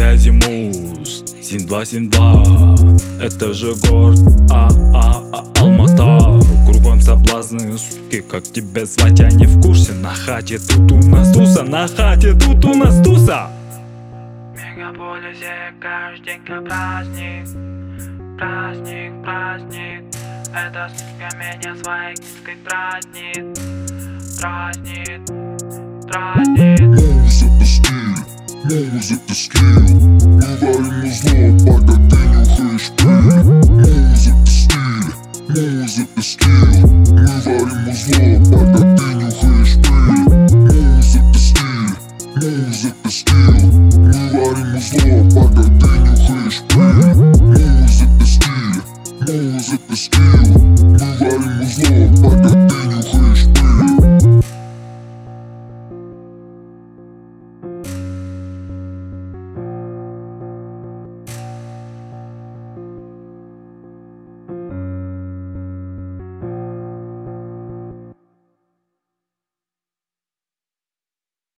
Азимус, 7272. Это же город Алмата. Кругом соблазны, суки, как тебя звать, я не в курсе. На хате тут у нас туса, на хате тут у нас туса. В мегаполисе каждый день как праздник. Праздник, праздник. Эта сука меня своей киской дразнит. Дразнит, дразнит. Муз это стиль, мы варим зло, пока ты нюхаешь пыль. Муз это стиль, мы варим зло, пока ты нюхаешь пыль. Муз это стиль, мы варим зло, пока ты нюхаешь пыль. Муз это стиль.